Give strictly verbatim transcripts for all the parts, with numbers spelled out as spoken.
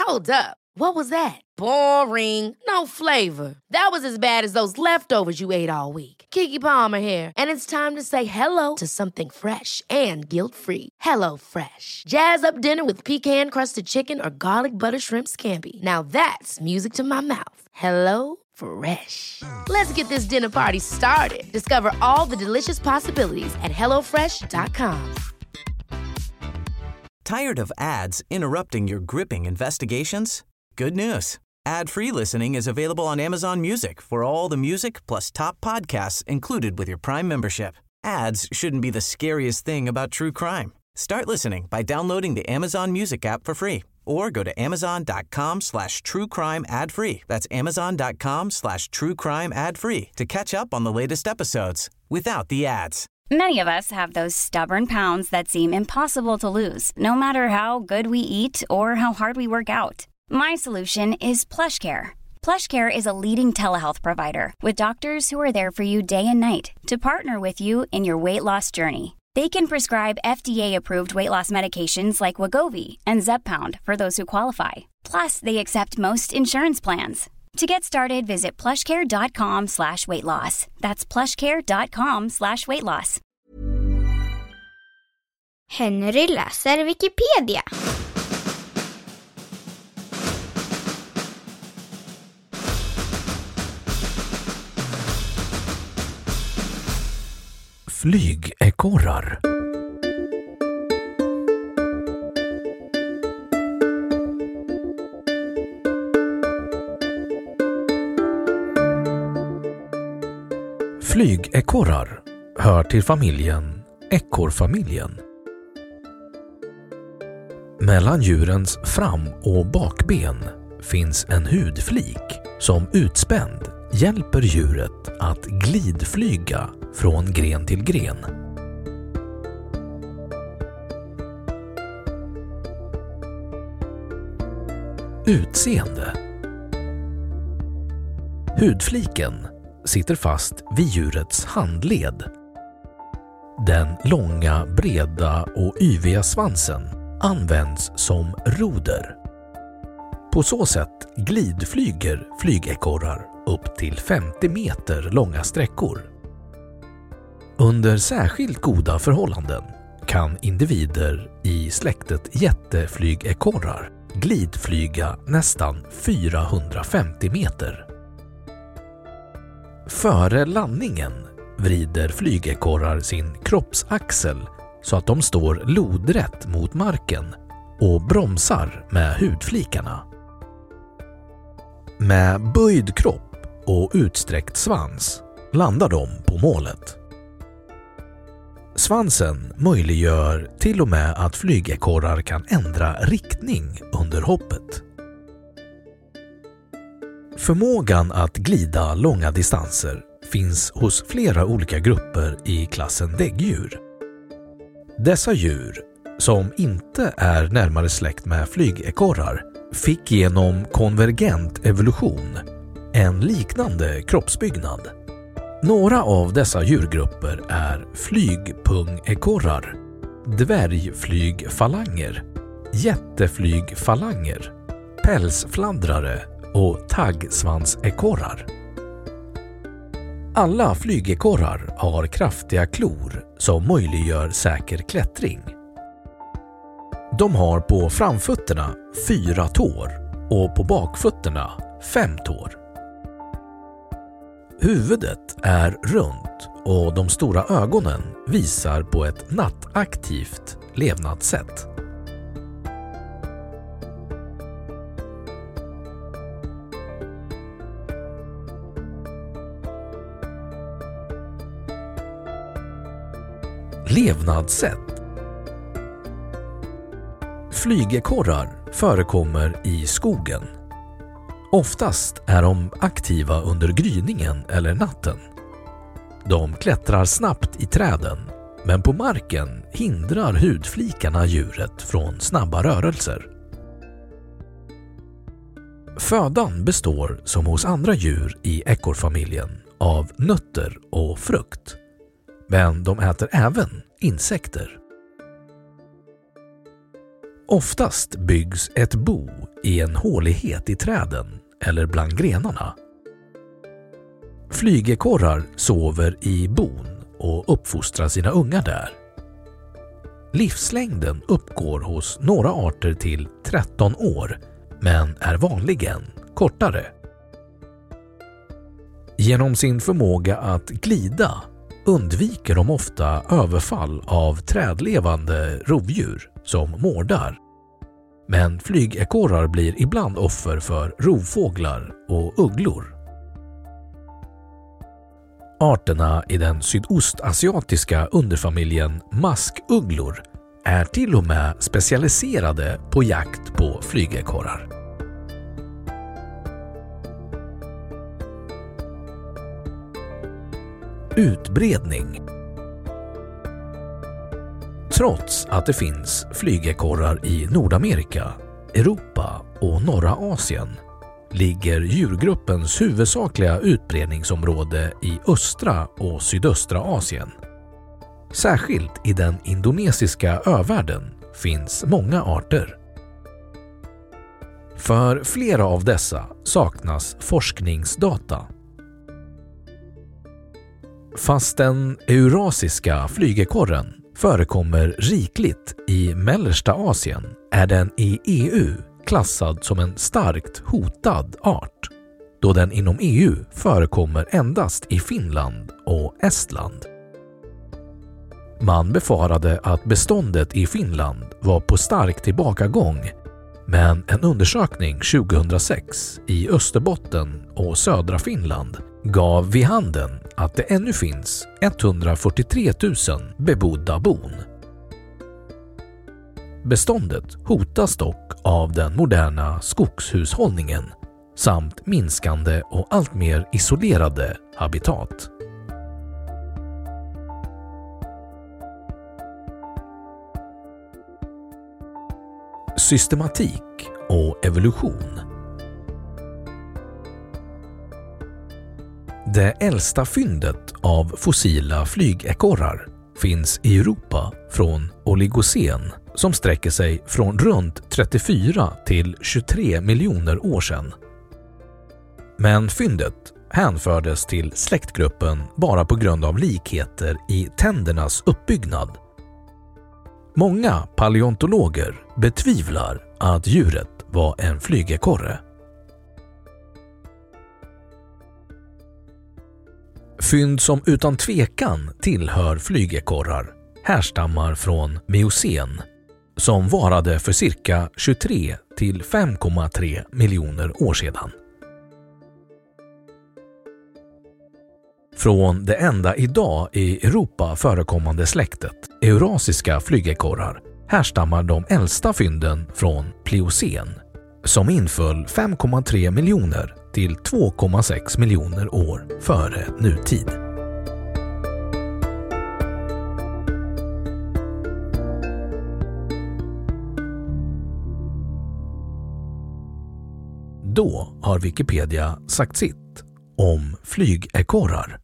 Hold up. What was that? Boring. No flavor. That was as bad as those leftovers you ate all week. Keke Palmer here, and it's time to say hello to something fresh and guilt-free. Hello Fresh. Jazz up dinner with pecan-crusted chicken or garlic butter shrimp scampi. Now that's music to my mouth. Hello Fresh. Let's get this dinner party started. Discover all the delicious possibilities at hello fresh dot com. Tired of ads interrupting your gripping investigations? Good news. Ad-free listening is available on Amazon Music for all the music plus top podcasts included with your Prime membership. Ads shouldn't be the scariest thing about true crime. Start listening by downloading the Amazon Music app for free or go to amazon.com slash true crime ad free. That's amazon.com slash true crime ad free to catch up on the latest episodes without the ads. Many of us have those stubborn pounds that seem impossible to lose, no matter how good we eat or how hard we work out. My solution is PlushCare. PlushCare is a leading telehealth provider with doctors who are there for you day and night to partner with you in your weight loss journey. They can prescribe F D A-approved weight loss medications like Wegovy and Zepbound for those who qualify. Plus, they accept most insurance plans. To get started, visit plushcare.com slash weight loss. That's plushcare.com slash weight loss. Henry läser Wikipedia. Flygekorrar. Flygekorrar hör till familjen ekorrfamiljen. Mellan djurens fram- och bakben finns en hudflik som utspänd hjälper djuret att glidflyga från gren till gren. Utseende. Hudfliken sitter fast vid djurets handled. Den långa, breda och yviga svansen används som roder. På så sätt glidflyger flygekorrar upp till femtio meter långa sträckor. Under särskilt goda förhållanden kan individer i släktet jätteflygekorrar glidflyga nästan fyrahundrafemtio meter. Före landningen vrider flygekorrar sin kroppsaxel så att de står lodrätt mot marken och bromsar med hudflikarna. Med böjd kropp och utsträckt svans landar de på målet. Svansen möjliggör till och med att flygekorrar kan ändra riktning under hoppet. Förmågan att glida långa distanser finns hos flera olika grupper i klassen däggdjur. Dessa djur, som inte är närmare släkt med flygekorrar, fick genom konvergent evolution en liknande kroppsbyggnad. Några av dessa djurgrupper är flygpungekorrar, dvärgflygfalanger, jätteflygfalanger, pälsfladdrare och taggsvansekorrar. Alla flygekorrar har kraftiga klor som möjliggör säker klättring. De har på framfötterna fyra tår och på bakfötterna fem tår. Huvudet är runt och de stora ögonen visar på ett nattaktivt levnadssätt. Levnadssätt. Flygekorrar förekommer i skogen. Oftast är de aktiva under gryningen eller natten. De klättrar snabbt i träden, men på marken hindrar hudflikarna djuret från snabba rörelser. Födan består som hos andra djur i ekorrfamiljen av nötter och frukt. Men de äter även insekter. Oftast byggs ett bo i en hålighet i träden eller bland grenarna. Flygekorrar sover i bon och uppfostrar sina ungar där. Livslängden uppgår hos några arter till tretton år, men är vanligen kortare. Genom sin förmåga att glida undviker de ofta överfall av trädlevande rovdjur som mårdar. Men flygekorrar blir ibland offer för rovfåglar och ugglor. Arterna i den sydostasiatiska underfamiljen maskugglor är till och med specialiserade på jakt på flygekorrar. Utbredning. Trots att det finns flygekorrar i Nordamerika, Europa och norra Asien ligger djurgruppens huvudsakliga utbredningsområde i östra och sydöstra Asien. Särskilt i den indonesiska övärlden finns många arter. För flera av dessa saknas forskningsdata. Fast den eurasiska flygekorren förekommer rikligt i mellersta Asien är den i E U klassad som en starkt hotad art, då den inom E U förekommer endast i Finland och Estland. Man befarade att beståndet i Finland var på stark tillbakagång, men en undersökning tjugohundrasex i Österbotten och södra Finland gav vid handen att det ännu finns etthundrafyrtiotre tusen bebodda bon. Beståndet hotas dock av den moderna skogshushållningen samt minskande och allt mer isolerade habitat. Systematik och evolution. Det äldsta fyndet av fossila flygekorrar finns i Europa från oligocen som sträcker sig från runt trettiofyra till tjugotre miljoner år sedan. Men fyndet hänfördes till släktgruppen bara på grund av likheter i tändernas uppbyggnad. Många paleontologer betvivlar att djuret var en flygekorre. Fynd som utan tvekan tillhör flygekorrar härstammar från miocen, som varade för cirka tjugotre till fem komma tre miljoner år sedan. Från det enda idag i Europa förekommande släktet, eurasiska flygekorrar, härstammar de äldsta fynden från pliocen, som inföll fem komma tre miljoner till två komma sex miljoner år före nutid. Då har Wikipedia sagt sitt om flygekorrar.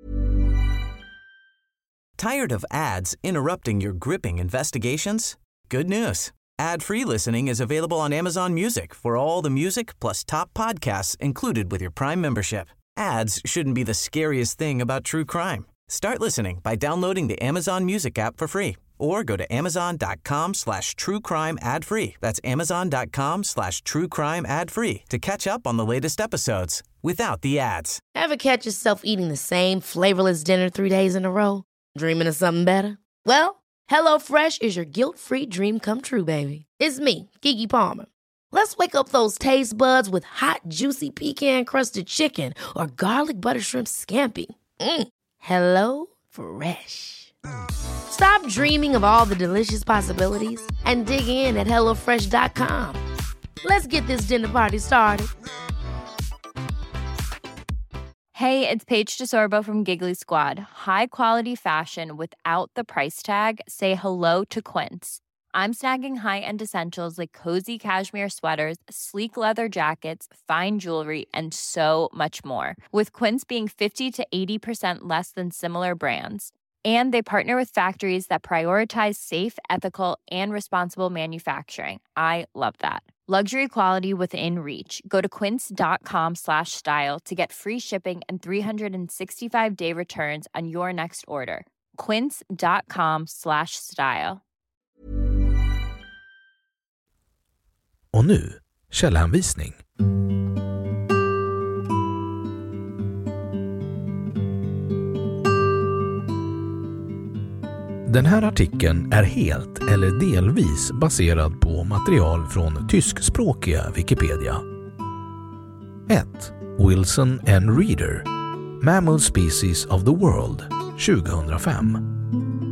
Tired of ads interrupting your gripping investigations? Good news. Ad-free listening is available on Amazon Music for all the music plus top podcasts included with your Prime membership. Ads shouldn't be the scariest thing about true crime. Start listening by downloading the Amazon Music app for free or go to amazon.com slash true crime ad free. That's amazon.com slash true crime ad free to catch up on the latest episodes without the ads. Ever catch yourself eating the same flavorless dinner three days in a row? Dreaming of something better? Well, HelloFresh is your guilt-free dream come true, baby. It's me, Keke Palmer. Let's wake up those taste buds with hot, juicy pecan-crusted chicken or garlic butter shrimp scampi. Mm. Hello Fresh. Stop dreaming of all the delicious possibilities and dig in at hello fresh dot com. Let's get this dinner party started. Hey, it's Paige DeSorbo from Giggly Squad. High quality fashion without the price tag. Say hello to Quince. I'm snagging high-end essentials like cozy cashmere sweaters, sleek leather jackets, fine jewelry, and so much more. With Quince being fifty to eighty percent less than similar brands. And they partner with factories that prioritize safe, ethical, and responsible manufacturing. I love that. Luxury quality within reach. Go to quince.com slash style to get free shipping and three sixty-five day returns on your next order. Quince.com slash style. Och nu, källhänvisning. Den här artikeln är helt eller delvis baserad på material från tyskspråkiga Wikipedia. ett. Wilson and Reader, Mammal Species of the World, tjugohundrafem.